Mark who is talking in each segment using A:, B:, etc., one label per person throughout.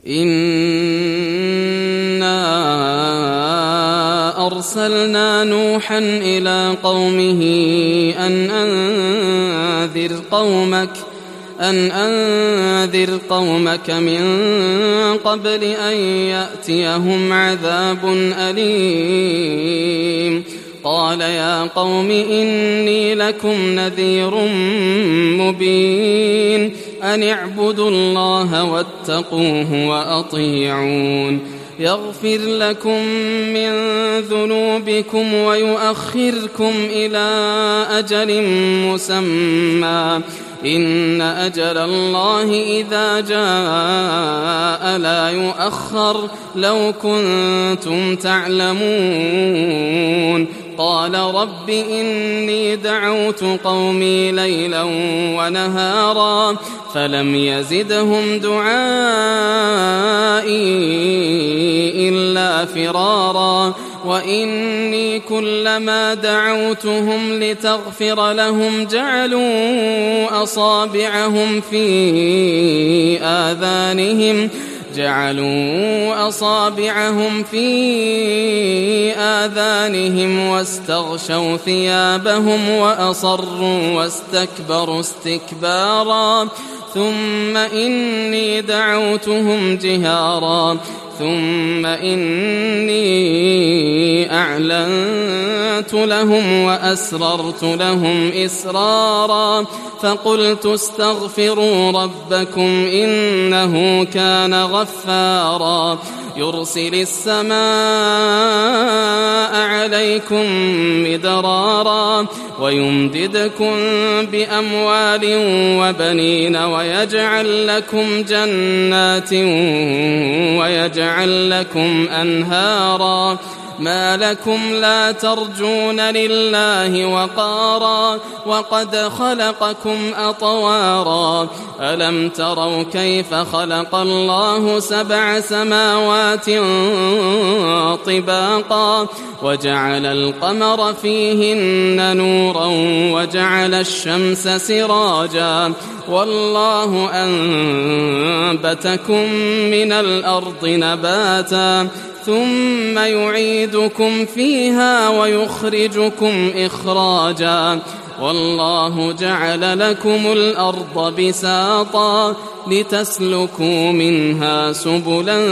A: إنا أرسلنا نوحا إلى قومه أن أنذر قومك من قبل أن يأتيهم عذاب أليم. قال يا قوم إني لكم نذير مبين أن اعبدوا الله واتقوه وأطيعون يغفر لكم من ذنوبكم ويؤخركم إلى أجل مسمى إن أجل الله إذا جاء لا يؤخر لو كنتم تعلمون. قال رب إني دعوت قومي ليلا ونهارا فلم يزدهم دعائي إلا فرارا وإني كلما دعوتهم لتغفر لهم جعلوا أصابعهم في آذانهم واستغشوا ثيابهم وأصروا واستكبروا استكبارا ثم إني دعوتهم جهارا ثم إني أعلنت لهم وأسررت لهم إسرارا فقلت استغفروا ربكم إنه كان غفارا يرسل السماء عليكم مدرارا ويمددكم بأموال وبنين ويجعل لكم جنات ويجعل لكم أنهارا ما لكم لا ترجون لله وقارا وقد خلقكم أطوارا ألم تروا كيف خلق الله 7 سماوات طباقا وجعل القمر فيهن نورا وجعل الشمس سراجا والله أنبتكم من الأرض نباتا ثم يعيدكم فيها ويخرجكم إخراجا والله جعل لكم الأرض بساطا لتسلكوا منها سبلا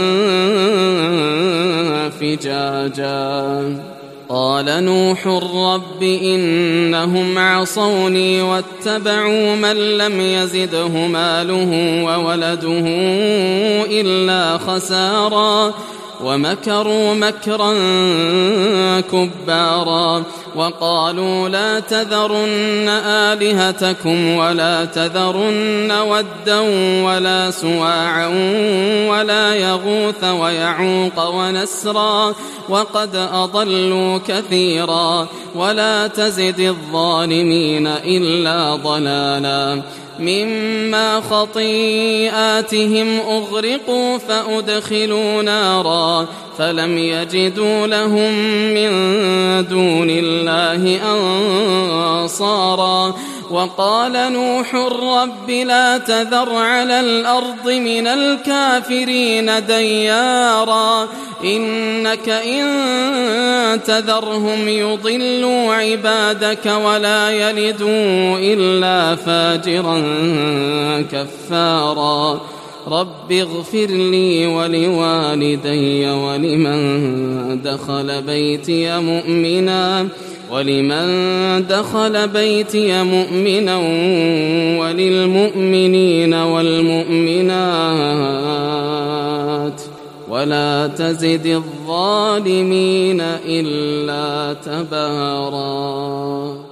A: فجاجا. قال نوح رب إنهم عصوني واتبعوا من لم يزده ماله وولده إلا خسارا ومكروا مكرا كبارا وقالوا لا تذرن آلهتكم ولا تذرن ودا ولا سواعا ولا يغوث ويعوق ونسرا وقد أضلوا كثيرا ولا تزد الظالمين إلا ضلالا مما خطيئاتهم أغرقوا فأدخلوا نارا فلم يجدوا لهم من دون الله أنصارا وقال نوح رب لا تذر على الأرض من الكافرين ديارا إنك إن تذرهم يضلوا عبادك ولا يلدوا إلا فاجرا كفارا رب اغفر لي ولوالدي ولمن دخل بيتي مؤمنا وللمؤمنين والمؤمنات ولا تزد الظالمين إلا تبارا.